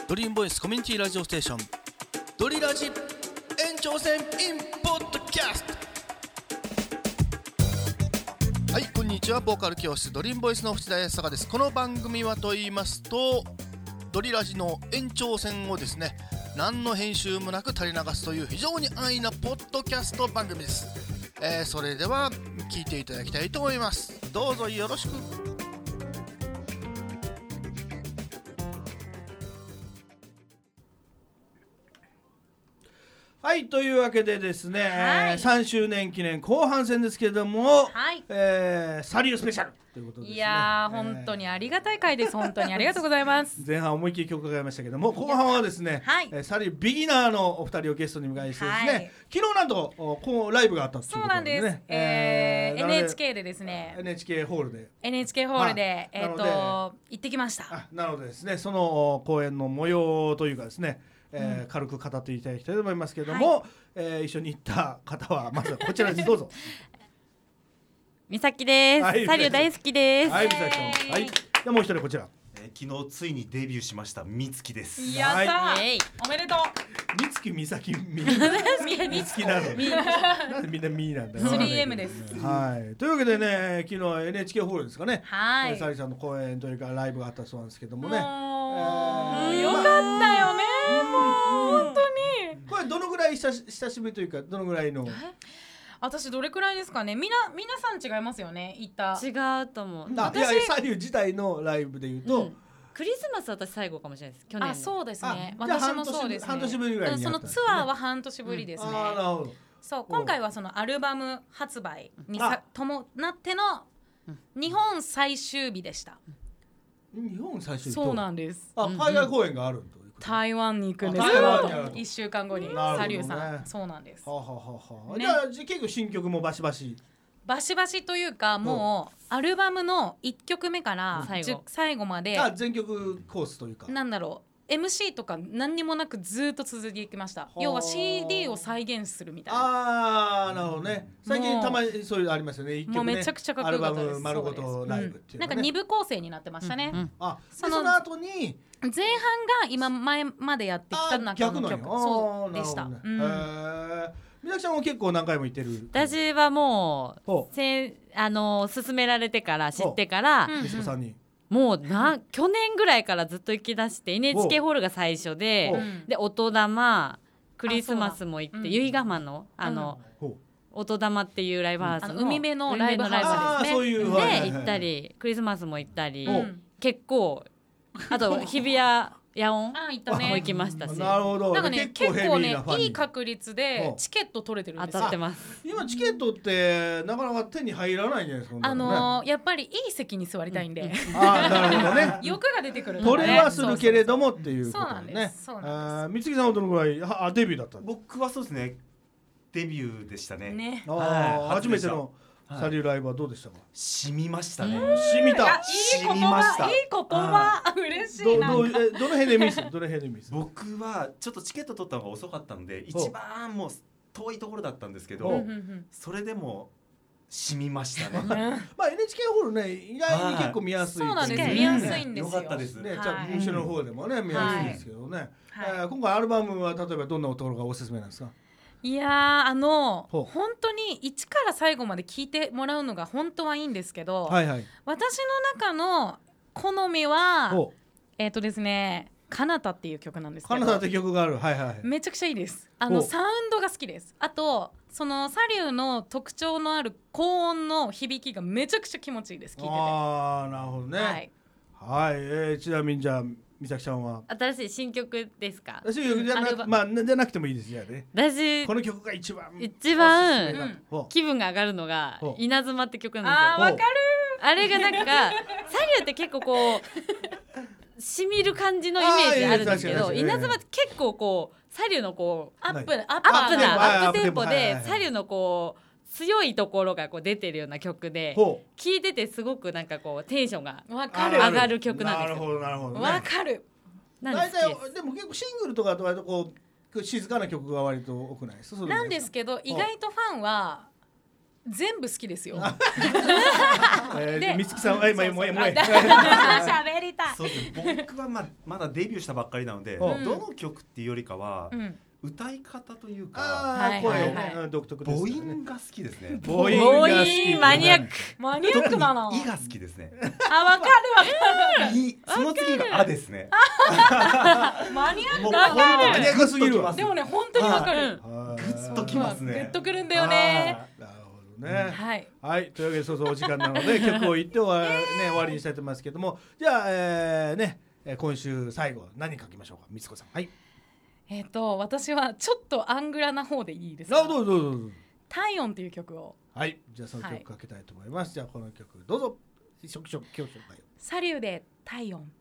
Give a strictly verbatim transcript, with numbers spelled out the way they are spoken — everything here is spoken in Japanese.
ドリームボイスコミュニティラジオステーションドリラジ延長戦 in ポッドキャスト。はい、こんにちは。ボーカル教室ドリームボイスの藤田康隆です。この番組はと言いますと、ドリラジの延長戦をですね、何の編集もなく垂れ流すという非常に安易なポッドキャスト番組です。えー、それでは聞いていただきたいと思います。どうぞよろしく。 はい、というわけでですね、 はい、 えー、さんしゅうねん記念後半戦ですけれども、 はい、 えー、サリュースペシャルということですね。 いやー、えー、本当にありがたい回です。本当にありがとうございます。 前半思いっきり曲がかかりましたけども、後半はですね、 はい、 えー、サリュービギナーのお二人をゲストに迎えしてですね、はい、昨日なんとこうライブがあったということでね。 そうなんです、えー、エヌエイチケー でですね、 エヌエイチケー ホールでエヌエイチケー ホールで、えー、っと行ってきました。 あ、なのでですね、その公演の模様というかですね、えーうん、軽く語っていただきたいと思いますけれども、はい、えー、一緒に行った方はまずはこちらにどうぞ。 みさきです、はい、サリュー大好きです。 はい、みさきさん、はい、でもう一人こちら、 えー、昨日ついにデビューしましたみつきです。 やったー、はい、おめでとう。 みつき、みさき、みみつきなのなんでみんなみなんだよ。 スリーエム です。はい、というわけでね、昨日 エヌエイチケー ホールですかね、はい、サリーさんの公演というかライブがあったそうなんですけどもね、 もう、えー、よかったよね、もう本当に。 これどのぐらい久し、久しぶりというか、どのぐらいの。 私どれくらいですかね。みな皆さん違いますよね。行った違うと思う。 あ、いや、サリュー自体のライブでいうと、うん、 クリスマス私最後かもしれないです。去年の。 あ、そうですね。私もそうですね。 半年ぶりぐらいにやったんですね。 そのツアーは半年ぶりですね。うん、あ、なるほど。そう、今回はそのアルバム発売にさ伴っての日本最終日でした。 日本最終日。 そうなんです。 あ、海外公演があると。 台湾に行くんですよ。いっしゅうかんごにサリューさん。そうなんです。 はははは。じゃあ結構新曲もバシバシ。 バシバシというか、もうアルバムのいっきょくめから最後、最後まで。 あ、全曲コースというか。 なんだろう。エムシー とか何にもなくずっと続いていきました。要は シーディー を再現するみたいな。 ああ、なるほどね。最近たまにそういうのありますよね。いっきょくね、もうめちゃくちゃかっこよかったです。 アルバム丸ごとライブっていう、ね、 なんかに部構成になってましたね。 うんうん、あ、その後に前半が今前までやってきた中の曲、そうでした。ね、うん、へえ。みなきちゃんも結構何回も行ってる。 私はもうせあの勧められてから知ってから、 息子さんに。 もうな去年ぐらいからずっと行き出して エヌエイチケー ホールが最初で、で音玉クリスマスも行って、由比ヶ浜のあの、うん、音玉っていうライブハウスの海辺のライブハウスですね。 そういう、 で、はいはい、行ったりクリスマスも行ったり、結構あと日比谷野音も行きましたし。 なるほど。 なんかね、結構ね、いい確率でチケット取れてるんですよ。 当たってます。 今チケットってなかなか手に入らないんじゃないですか。 あのー、やっぱりいい席に座りたいんで、うん、 あ、なるほどね。 欲が出てくる、ね。 取れはするけれどもっていうことね。そうなんです。そうなんです。 みつきさんはどのぐらい、あ、デビューだったんですか。 僕はそうですね、デビューでしたね。 ね。 あ、はい、初めてのサリューライブはどうでしたか。 染みましたね。 染みた。 いい言葉、いい言葉、嬉しいな。 どどえどの辺でミス、どの辺でミス。 僕はちょっとチケット取ったのが遅かったので、一番もう遠いところだったんですけど、それでも染みましたね。 まあ エヌエイチケー ホールね、意外に結構見やすい。 そうなんです。見やすいんですよ。 よかったですね。じゃあ後ろの方でもね見やすいんですけどね。今回アルバムは例えばどんなところがおすすめなんですか。 いやー、あの本当に一から最後まで聴いてもらうのが本当はいいんですけど、 はいはい、 私の中の好みはえっとですね、カナタっていう曲なんですけど、 カナタって曲がある、はいはい、 めちゃくちゃいいです。あのサウンドが好きです。あとそのサリューの特徴のある高音の響きがめちゃくちゃ気持ちいいです。聴いてて。 あー、なるほどね。はい、はい、えー、ちなみにじゃあみさきちゃんは新しい新曲ですか。 新曲じゃな、まあ、じゃなくてもいいですよね。 私この曲が一番一番気分が上がるのが稲妻って曲なんですよ。 あー、わかる。 あれがなんかサリューって結構こうしみる感じのイメージあるんですけど、稲妻って結構こうサリューのこうアップアップなアップテンポでサリューのこう強いところがこう出てるような曲で、聴いててすごくなんかこうテンションが上がる曲なんですよ。 なるほどなるほど、ね、 わかる。 大体でも結構シングルとかと割とこう静かな曲が割と多くないですか。 なんですけど、意外とファンは全部好きですよ。 で、みつきさん、あ、今もうもう。 喋りたい。 そうです。僕はままだデビューしたばっかりなので、どの曲っていうよりかは。歌い方というか、 声ね、独特です。 母音が好きですね。 母音が好き。 マニアック。 マニアックだな。 いが好きですね。 あ、わかるわかる。 い、その次があですね。 マニアックだ。マニアックすぎるわ。 でもね、本当にわかる。 グッときますね。 グッとくるんだよね。 なるほどね。 はい。 はい、というわけで、そうそうお時間なので、曲を言って終わね終わりにしたいと思いますけども、じゃあえね、今週最後何書きましょうか、みつこさん。はい。 えっと私はちょっとアングラな方でいいですか。 あ、どうぞどうぞどうぞ。 体温っていう曲を。 はい、じゃあその曲かけたいと思います。はい、じゃあこの曲どうぞ。初期初期初期サリューで体温。